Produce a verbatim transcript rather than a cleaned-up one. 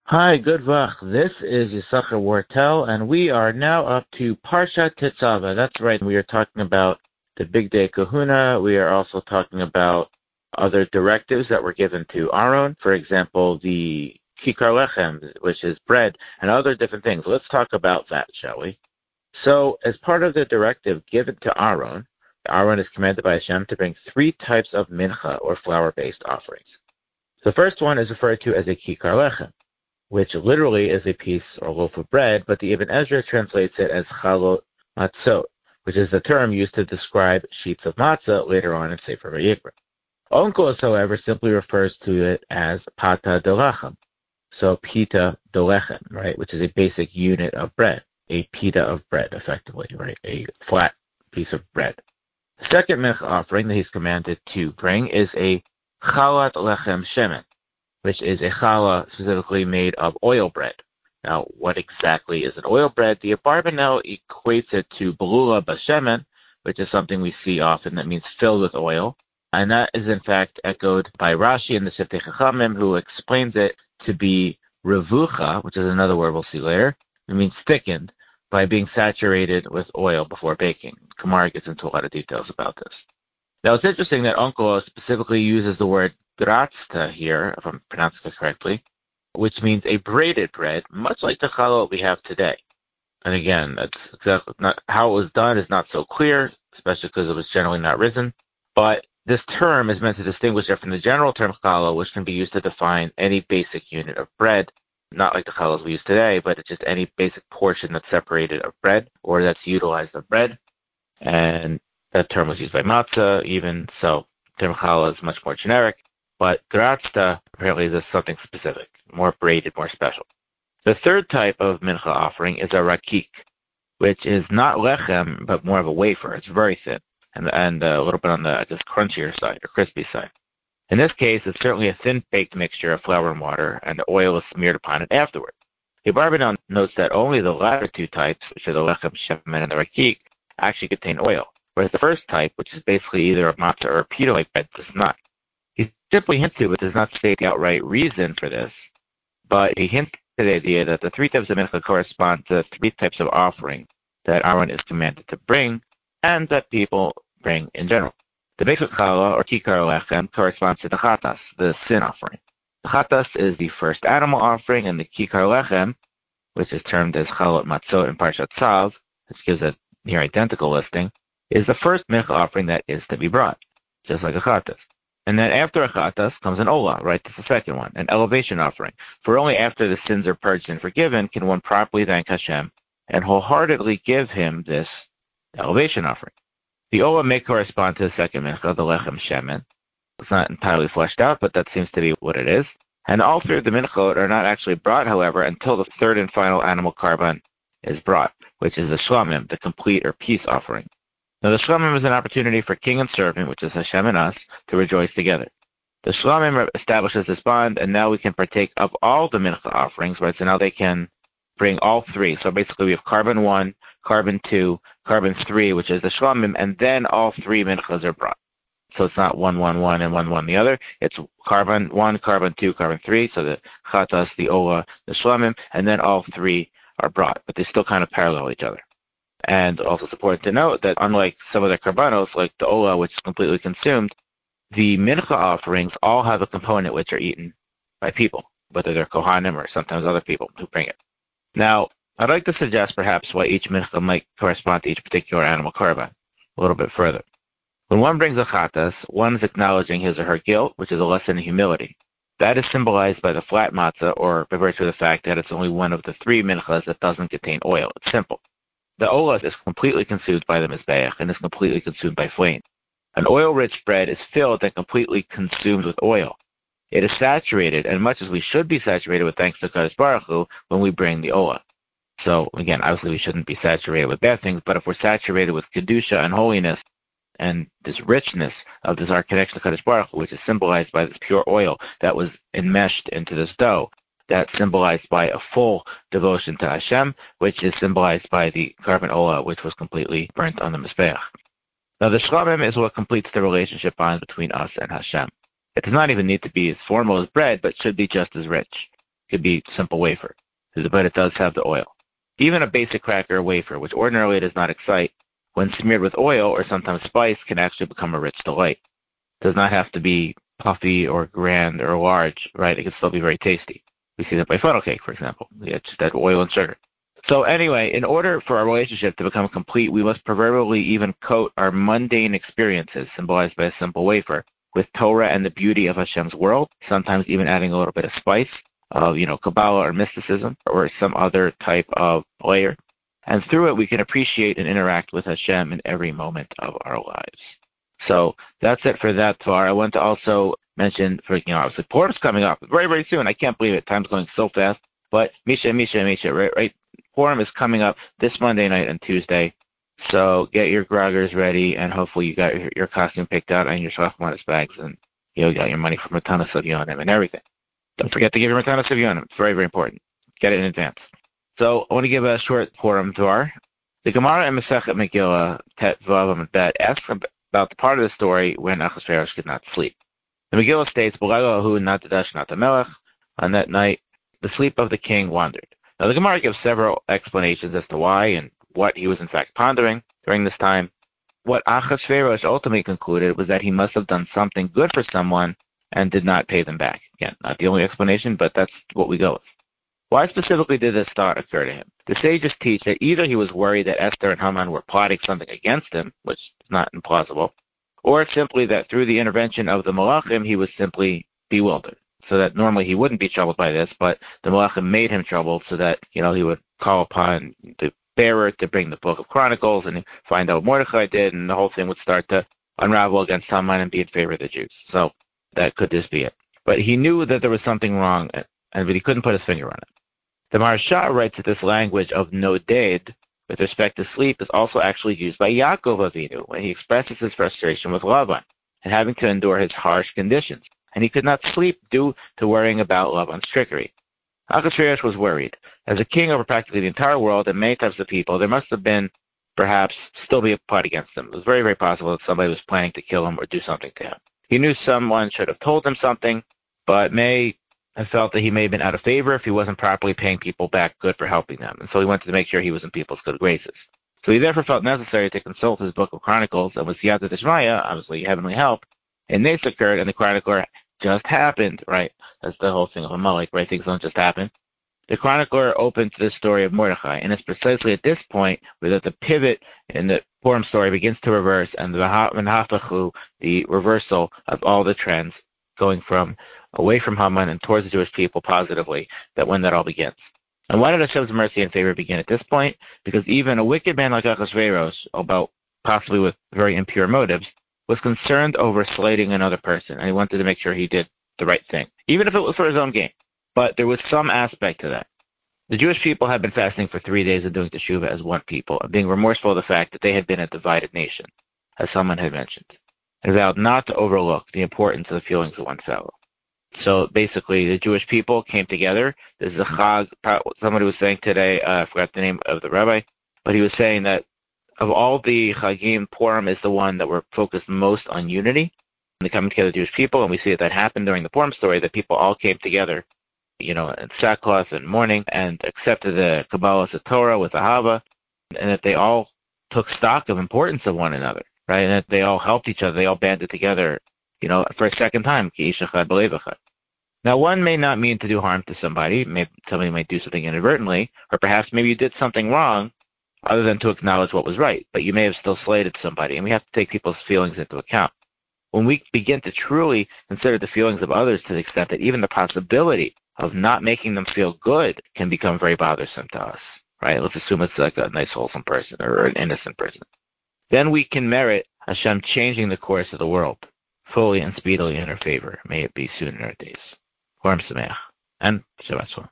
Hi, good vach. This is Yisachar Wartel, and we are now up to Parshat Tetzaveh. That's right. We are talking about the Big Day Kahuna. We are also talking about other directives that were given to Aaron. For example, the Kikar Lechem, which is bread, and other different things. Let's talk about that, shall we? So, as part of the directive given to Aaron, Aaron is commanded by Hashem to bring three types of mincha, or flour-based offerings. The first one is referred to as a Kikar Lechem, which literally is a piece or loaf of bread, but the Ibn Ezra translates it as chalot matzot, which is the term used to describe sheets of matzah later on in Sefer Vayikra. Onkos, however, simply refers to it as pata delachem, so pita delechem, right, which is a basic unit of bread, a pita of bread, effectively, right, a flat piece of bread. The second mincha offering that he's commanded to bring is a chalat lechem shemen, which is a challah specifically made of oil bread. Now, what exactly is an oil bread? The Abarbanel equates it to belula bashemen, which is something we see often that means filled with oil. And that is in fact echoed by Rashi in the Siftei Chachamim, who explains it to be revucha, which is another word we'll see later. It means thickened by being saturated with oil before baking. Kamar gets into a lot of details about this. Now, it's interesting that Onkelos specifically uses the word gratzta here, if I'm pronouncing it correctly, which means a braided bread, much like the challah we have today. And again, that's exactly not how it was done is not so clear, especially because it was generally not risen. But this term is meant to distinguish it from the general term challah, which can be used to define any basic unit of bread, not like the challahs we use today, but it's just any basic portion that's separated of bread or that's utilized of bread. And that term was used by matzah, even so. The term challah is much more generic. But gratzta apparently is something specific, more braided, more special. The third type of mincha offering is a rakik, which is not lechem, but more of a wafer. It's very thin and, and a little bit on the, I guess, crunchier side or crispy side. In this case, it's certainly a thin-baked mixture of flour and water, and the oil is smeared upon it afterward. The Abarbanel notes that only the latter two types, which are the lechem shemen and the rakik, actually contain oil, whereas the first type, which is basically either a matzah or a pita-like bread, does not. He simply hints to, but does not state the outright reason for this, but he hints to the idea that the three types of mincha correspond to three types of offering that Aaron is commanded to bring, and that people bring in general. The basic challah, or kikar lechem, corresponds to the chatas, the sin offering. The chatas is the first animal offering, and the kikar lechem, which is termed as chalot matzot in Parshat Tzav, which gives a near identical listing, is the first mincha offering that is to be brought, just like a chatas. And then after a chatas comes an olah, right? That's the second one, an elevation offering. For only after the sins are purged and forgiven can one properly thank Hashem and wholeheartedly give him this elevation offering. The olah may correspond to the second mincha, the lechem shemen. It's not entirely fleshed out, but that seems to be what it is. And all three of the minchot are not actually brought, however, until the third and final animal karban is brought, which is the shlamim, the complete or peace offering. Now, the shlamim is an opportunity for king and servant, which is Hashem and us, to rejoice together. The shlamim establishes this bond, and now we can partake of all the mincha offerings, right? So now they can bring all three. So basically we have carbon one, carbon two, carbon three, which is the shlamim, and then all three minchas are brought. So it's not one, one, one, and one, one, the other. It's carbon one, carbon two, carbon three, so the chatas, the olah, the shlamim, and then all three are brought, but they still kind of parallel each other. And also it's important to note that unlike some of the karbanos, like the olah, which is completely consumed, the mincha offerings all have a component which are eaten by people, whether they're kohanim or sometimes other people who bring it. Now, I'd like to suggest perhaps why each mincha might correspond to each particular animal karban a little bit further. When one brings a chatas, one is acknowledging his or her guilt, which is a lesson in humility. That is symbolized by the flat matzah, or by virtue of the fact that it's only one of the three minchas that doesn't contain oil. It's simple. The olah is completely consumed by the mizbeach and is completely consumed by flame. An oil-rich bread is filled and completely consumed with oil. It is saturated, and much as we should be saturated with thanks to Kadosh Baruch Hu when we bring the olah. So, again, obviously we shouldn't be saturated with bad things, but if we're saturated with kedusha and holiness and this richness of this our connection to Kadosh Baruch Hu, which is symbolized by this pure oil that was enmeshed into this dough, that's symbolized by a full devotion to Hashem, which is symbolized by the carbon olah, which was completely burnt on the mizbeach. Now, the shlamim is what completes the relationship bond between us and Hashem. It does not even need to be as formal as bread, but should be just as rich. could be simple wafer, but it does have the oil. Even a basic cracker wafer, which ordinarily does not excite, when smeared with oil or sometimes spice, can actually become a rich delight. It does not have to be puffy or grand or large, right? It can still be very tasty. We see that by funnel cake, for example. Yeah, just add oil and sugar. So anyway, in order for our relationship to become complete, we must proverbially even coat our mundane experiences, symbolized by a simple wafer, with Torah and the beauty of Hashem's world, sometimes even adding a little bit of spice, of, you know, Kabbalah or mysticism, or some other type of layer. And through it, we can appreciate and interact with Hashem in every moment of our lives. So that's it for that Tvar. I want to also mention, for, you know, obviously Purim's coming up very, very soon. I can't believe it. Time's going so fast. But Misha, Misha, Misha, right, right? Purim is coming up this Monday night and Tuesday. So get your groggers ready, and hopefully you got your, your costume picked out and your Shachmanis bags, and you know, got your money from Matana Savyonim and everything. Don't forget to give your Matana Savyonim. It's very, very important. Get it in advance. So I want to give a short Purim Dvar. The Gemara in Masechet Megillah, Tet Vav Amud Bet, asks about the part of the story when Achashverosh could not sleep. The Megillah states, "B'layla hu natadash natamelech." On that night, the sleep of the king wandered. Now the Gemara gives several explanations as to why and what he was in fact pondering during this time. What Achashverosh ultimately concluded was that he must have done something good for someone and did not pay them back. Again, not the only explanation, but that's what we go with. Why specifically did this thought occur to him? The sages teach that either he was worried that Esther and Haman were plotting something against him, which is not implausible, or simply that through the intervention of the Malachim, he was simply bewildered. So that normally he wouldn't be troubled by this, but the Malachim made him troubled so that, you know, he would call upon the bearer to bring the Book of Chronicles and find out what Mordechai did, and the whole thing would start to unravel against Haman and be in favor of the Jews. So that could just be it. But he knew that there was something wrong, and but he couldn't put his finger on it. The Maharsha writes that this language of noded with respect to sleep is also actually used by Yaakov Avinu when he expresses his frustration with Lavan and having to endure his harsh conditions. And he could not sleep due to worrying about Lavan's trickery. Achashverosh was worried. As a king over practically the entire world and many types of people, there must have been, perhaps, still be a plot against him. It was very, very possible that somebody was planning to kill him or do something to him. He knew someone should have told him something, but may have felt that he may have been out of favor if he wasn't properly paying people back good for helping them. And so he wanted to make sure he was in people's good graces. So he therefore felt necessary to consult his Book of Chronicles, and with Siyata Dishmaya, obviously heavenly help, and this occurred, and the chronicler just happened, right? That's the whole thing of Amalek, right? Things don't just happen. The chronicler opens the story of Mordechai, and it's precisely at this point where the pivot in the Purim story begins to reverse, and the Hafachu, the reversal of all the trends, going from away from Haman and towards the Jewish people positively, that when that all begins. And why did Hashem's mercy and favor begin at this point? Because even a wicked man like Achashverosh, although possibly with very impure motives, was concerned over slighting another person, and he wanted to make sure he did the right thing, even if it was for his own gain. But there was some aspect to that. The Jewish people had been fasting for three days and doing teshuvah as one people, and being remorseful of the fact that they had been a divided nation, as someone had mentioned, and vowed not to overlook the importance of the feelings of one fellow. So basically, the Jewish people came together. This is a chag. Somebody was saying today, uh, I forgot the name of the rabbi, but he was saying that of all the chagim, Purim is the one that were focused most on unity and the coming together of Jewish people. And we see that that happened during the Purim story, that people all came together, you know, in sackcloth and mourning, and accepted the Kabbalah of Torah with Ahava, and that they all took stock of importance of one another, right? And that they all helped each other. They all banded together, you know, for a second time. Now, one may not mean to do harm to somebody. Maybe somebody might do something inadvertently, or perhaps maybe you did something wrong other than to acknowledge what was right, but you may have still slighted somebody, and we have to take people's feelings into account. When we begin to truly consider the feelings of others to the extent that even the possibility of not making them feel good can become very bothersome to us, right? Let's assume it's like a nice, wholesome person or an innocent person. Then we can merit Hashem changing the course of the world fully and speedily in our favor. May it be soon in our days. Purim Sameach and Shabbat Shalom.